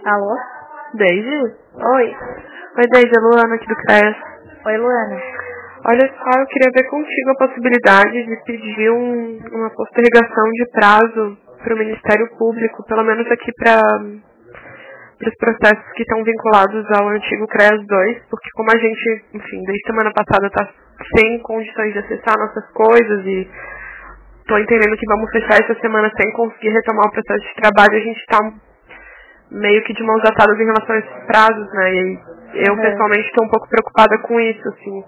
Alô? Deise? Oi. Oi, Deise, é Luana aqui do CREAS. Oi, Luana. Olha só, eu queria ver contigo a possibilidade de pedir uma postergação de prazo para o Ministério Público, pelo menos aqui para os processos que estão vinculados ao antigo CREAS 2, porque como a gente, enfim, desde semana passada está sem condições de acessar nossas coisas e estou entendendo que vamos fechar essa semana sem conseguir retomar o processo de trabalho, a gente está meio que de mãos atadas em relação a esses prazos, né? E eu pessoalmente estou um pouco preocupada com isso, assim.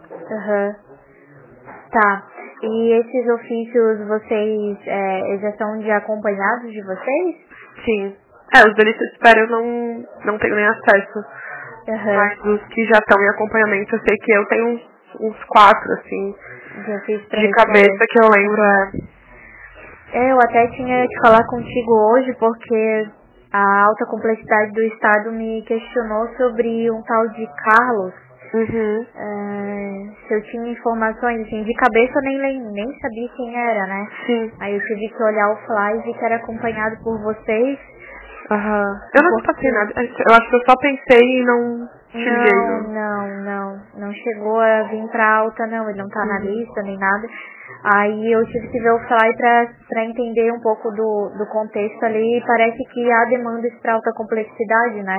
Tá. E esses ofícios, vocês já são de acompanhados de vocês? Sim. Os delitos de espera eu não tenho nem acesso. Mas os que já estão em acompanhamento, eu sei que eu tenho uns 4, assim, Já fiz pra de responder. cabeça que eu lembro. Eu até tinha que falar contigo hoje, porque a alta complexidade do Estado me questionou sobre um tal de Carlos. Uhum. Se eu tinha informações, assim, de cabeça eu nem sabia quem era, né? Sim. Aí eu tive que olhar o fly e vi que era acompanhado por vocês. Eu não te passei nada. Eu acho que eu só pensei e não te liguei. Não chegou a vir pra alta, não. Ele não tá na lista nem nada. Aí eu tive que ver o fly pra entender um pouco do contexto ali. Parece que há demandas pra alta complexidade, né?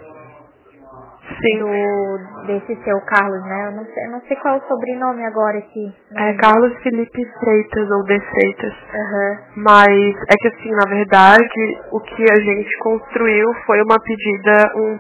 Sim. Desse seu Carlos, né? Eu não sei qual é o sobrenome agora aqui. É Carlos Felipe Freitas ou De Freitas. Mas é que assim, na verdade, o que a gente construiu foi um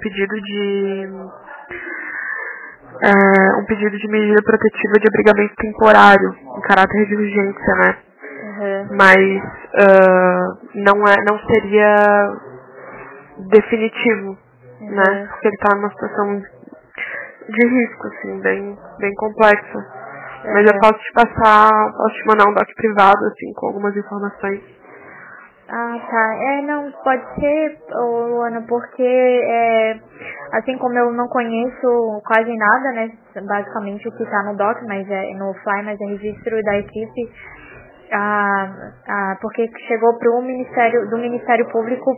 pedido de medida protetiva de abrigamento temporário, em caráter de urgência, né? Mas não seria definitivo, né? Porque ele tá numa situação de risco, assim, bem complexa. Mas eu posso te mandar um doc privado, assim, com algumas informações. Ah, tá. Não, pode ser, Luana, porque assim como eu não conheço quase nada, né, basicamente o que tá no doc, mas no fly, mas é registro da equipe, porque chegou do Ministério Público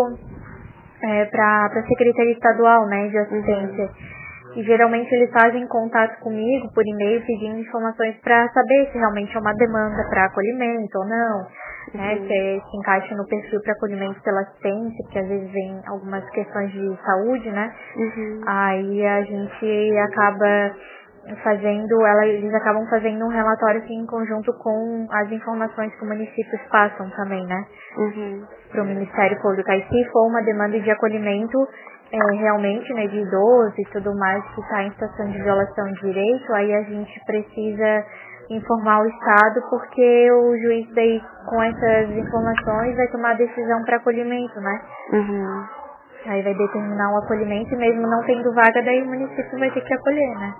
pra Secretaria Estadual, né, de Assistência. E geralmente eles fazem contato comigo por e-mail pedindo informações para saber se realmente é uma demanda para acolhimento ou não, né? Se encaixa no perfil para acolhimento pela assistência, porque às vezes vem algumas questões de saúde, né? Aí a gente acaba eles acabam fazendo um relatório assim, em conjunto com as informações que os municípios passam também, né? Para o Ministério Público. Aí se for uma demanda de acolhimento realmente, né, de idoso e tudo mais que está em situação de violação de direito, aí a gente precisa informar o Estado, porque o juiz daí com essas informações vai tomar a decisão para acolhimento, né? Aí vai determinar o acolhimento e mesmo não tendo vaga, daí o município vai ter que acolher, né?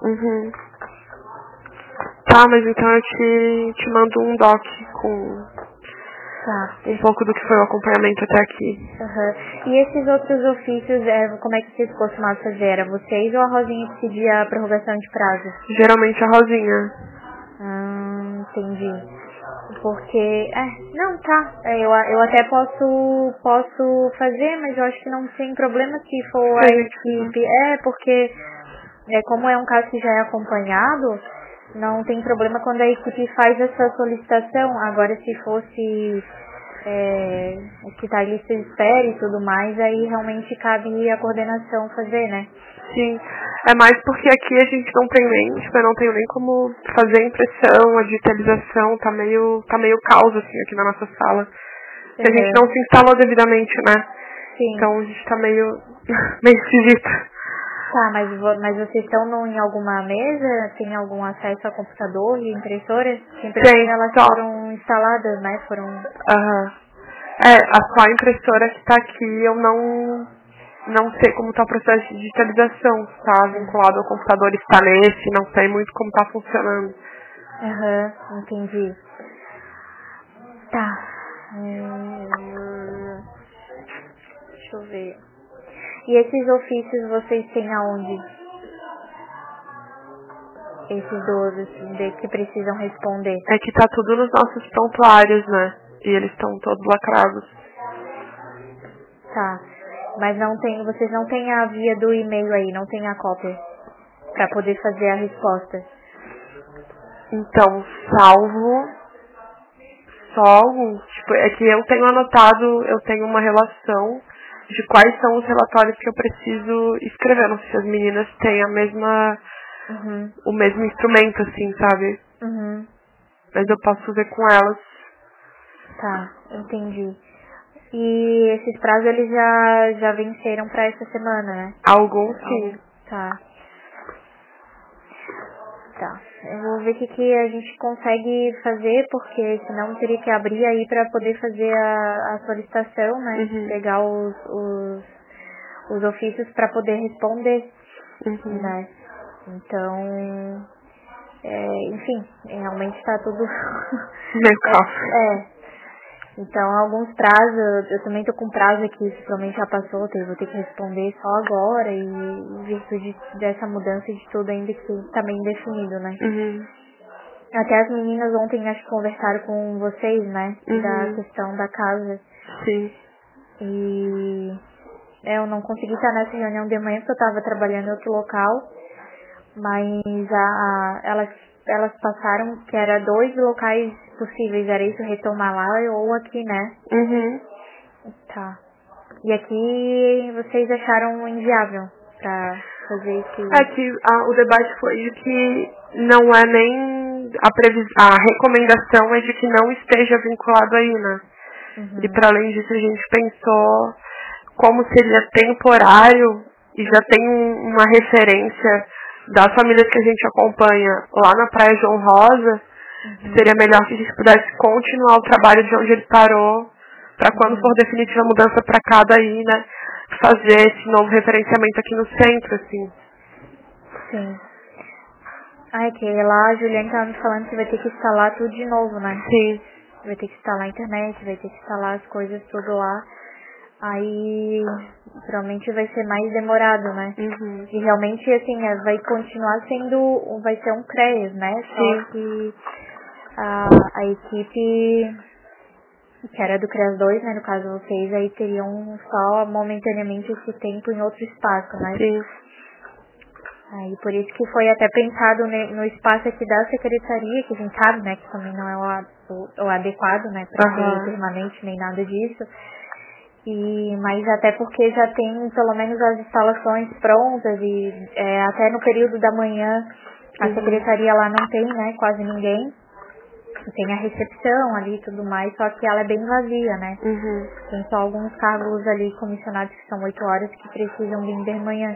Tá, mas então eu te mando um doc com um pouco do que foi o acompanhamento até aqui. E esses outros ofícios, como é que vocês costumavam fazer? Era vocês ou a Rosinha que pedia a prorrogação de prazo? Geralmente a Rosinha. Entendi. Porque, não, tá. Eu até posso fazer, mas eu acho que não tem problema se for a equipe. Porque como é um caso que já é acompanhado, não tem problema quando a equipe faz essa solicitação. Agora, se fosse que tá em lista de espera e tudo mais, aí realmente cabe a coordenação fazer, né? Sim, é mais porque aqui a gente não tem nem, eu não tenho nem como fazer impressão, a digitalização, tá meio caos assim aqui na nossa sala. Que a gente não se instalou devidamente, né? Sim. Então a gente tá meio esquisito. Tá, mas vocês estão em alguma mesa? Tem algum acesso a computador e impressoras? Tem, elas foram instaladas, né? só a impressora que tá aqui, eu não sei como tá o processo de digitalização, se tá vinculado ao computador, está nesse, não sei muito como tá funcionando. Entendi. Tá. Deixa eu ver. E esses ofícios vocês têm aonde? Esses que precisam responder. É que tá tudo nos nossos prontuários, né? E eles estão todos lacrados. Tá. Mas vocês não têm a via do e-mail aí, não tem a cópia pra poder fazer a resposta. Então, só alguns. Tipo, é que eu tenho anotado, eu tenho uma relação de quais são os relatórios que eu preciso escrever. Não sei se as meninas têm o mesmo instrumento, assim, sabe? Mas eu posso ver com elas. Tá, entendi. E esses prazos eles já venceram pra essa semana, né? Alguns sim. Tá. Tá. Eu vou ver o que a gente consegue fazer, porque senão teria que abrir aí pra poder fazer a solicitação, né? Pegar os ofícios pra poder responder, né? Então, enfim, realmente tá tudo meio caos. Então, alguns prazos, eu também tô com prazo aqui, que provavelmente já passou, eu vou ter que responder só agora, e em virtude dessa mudança de tudo ainda que tá bem definido, né? Até as meninas ontem acho que conversaram com vocês, né? Da questão da casa. Sim. E eu não consegui estar nessa reunião de manhã porque eu tava trabalhando em outro local, mas elas passaram que era 2 locais possíveis, era isso, retomar lá ou aqui, né? Tá. E aqui vocês acharam inviável pra fazer esse... É que o debate foi de que não é nem a recomendação é de que não esteja vinculado aí, né? E para além disso a gente pensou como seria temporário e já tem uma referência das famílias que a gente acompanha lá na Praia João Rosa, seria melhor que a gente pudesse continuar o trabalho de onde ele parou, para quando for definitiva a mudança para cá daí, né, fazer esse novo referenciamento aqui no centro, assim. Sim. É que lá a Juliane tava me falando que vai ter que instalar tudo de novo, né? Sim. Vai ter que instalar a internet, vai ter que instalar as coisas tudo lá. Aí provavelmente vai ser mais demorado, né? E realmente, assim, vai continuar sendo, vai ser um CREAS, né? Só que a equipe que era do CREAS 2, né? No caso vocês, aí teriam só momentaneamente esse tempo em outro espaço, né? Sim. Aí por isso que foi até pensado no espaço aqui da secretaria, que a gente sabe, né? Que também não é o adequado, né? Pra ser permanente nem nada disso. Mas até porque já tem pelo menos as instalações prontas e até no período da manhã a secretaria lá não tem, né, quase ninguém. Tem a recepção ali e tudo mais, só que ela é bem vazia, né? Tem só alguns cargos ali comissionados que são 8 horas que precisam vir de manhã.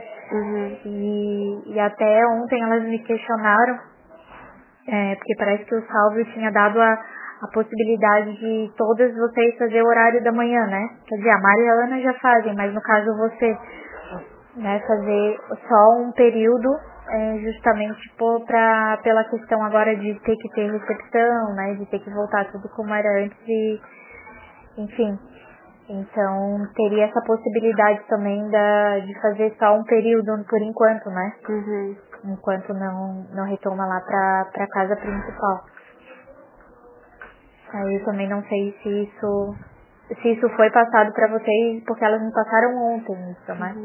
E até ontem elas me questionaram, porque parece que o Salvio tinha dado a possibilidade de todas vocês fazer o horário da manhã, né? Quer dizer, a Maria e a Ana já fazem, mas no caso você, né, fazer só um período, justamente pela questão agora de ter que ter recepção, né? De ter que voltar tudo como era antes e, enfim. Então, teria essa possibilidade também de fazer só um período por enquanto, né? Enquanto não retoma lá pra casa principal. Aí eu também não sei se isso foi passado pra vocês, porque elas me passaram ontem isso, né?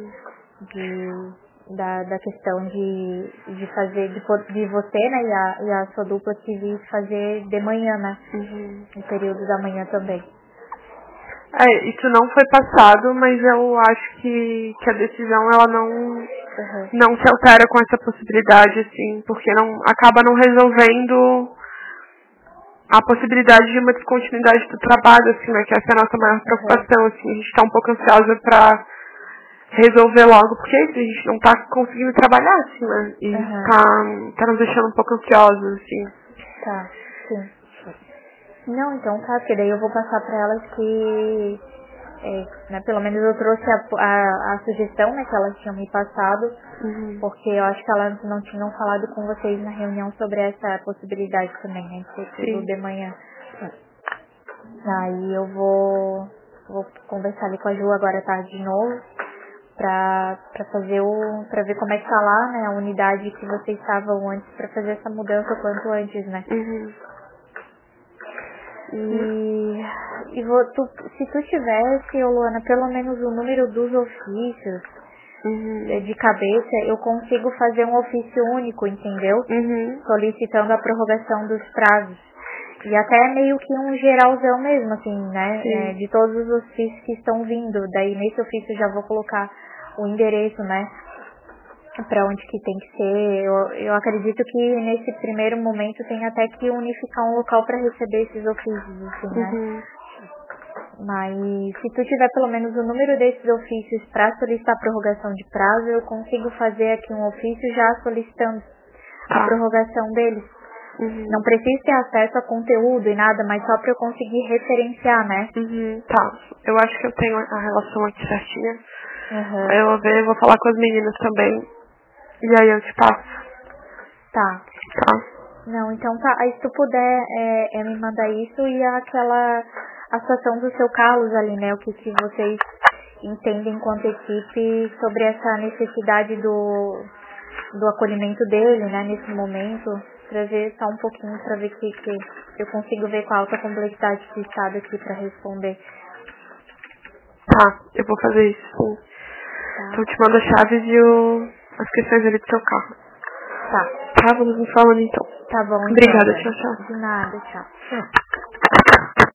Da questão de fazer, de você, né, e a sua dupla que vir fazer de manhã, né? No período da manhã também. Isso não foi passado, mas eu acho que a decisão ela não se altera com essa possibilidade, assim, porque acaba não resolvendo a possibilidade de uma descontinuidade do trabalho, assim, né, que essa é a nossa maior preocupação, assim, a gente tá um pouco ansiosa pra resolver logo, porque a gente não tá conseguindo trabalhar, assim, né, e tá nos deixando um pouco ansiosos, assim. Tá, sim. Não, então tá, porque daí eu vou passar pra elas que, né, pelo menos eu trouxe a sugestão, né, que elas tinham me passado, porque eu acho que elas não tinham falado com vocês na reunião sobre essa possibilidade também, né, de ser tudo de manhã. Aí eu vou conversar ali com a Ju agora à tarde de novo, pra ver como é que tá lá, né, a unidade que vocês estavam antes, pra fazer essa mudança o quanto antes, né. Se tu tivesse, Luana, pelo menos o número dos ofícios de cabeça, eu consigo fazer um ofício único, entendeu? Solicitando a prorrogação dos prazos. E até meio que um geralzão mesmo, assim, né? De todos os ofícios que estão vindo. Daí nesse ofício já vou colocar o endereço, né? Pra onde que tem que ser. Eu acredito que nesse primeiro momento tem até que unificar um local para receber esses ofícios, assim, né? Mas se tu tiver pelo menos o número desses ofícios para solicitar a prorrogação de prazo, eu consigo fazer aqui um ofício já solicitando a prorrogação deles. Não preciso ter acesso a conteúdo e nada, mas só para eu conseguir referenciar, né? Tá. Eu acho que eu tenho a relação aqui certinha. Aí eu vou falar com as meninas também. E aí eu te passo. Tá. Não, então tá. Aí se tu puder me mandar isso e a situação do seu Carlos ali, né? O que vocês entendem enquanto equipe sobre essa necessidade do acolhimento dele, né? Nesse momento. Pra ver só um pouquinho, pra ver que eu consigo ver com a alta complexidade do estado aqui pra responder. Tá, eu vou fazer isso, sim. Então eu te mando as chaves e as questões ali do seu carro. Tá, vamos nos falando então. Tá bom, então. Obrigada, tchau. De nada, tchau.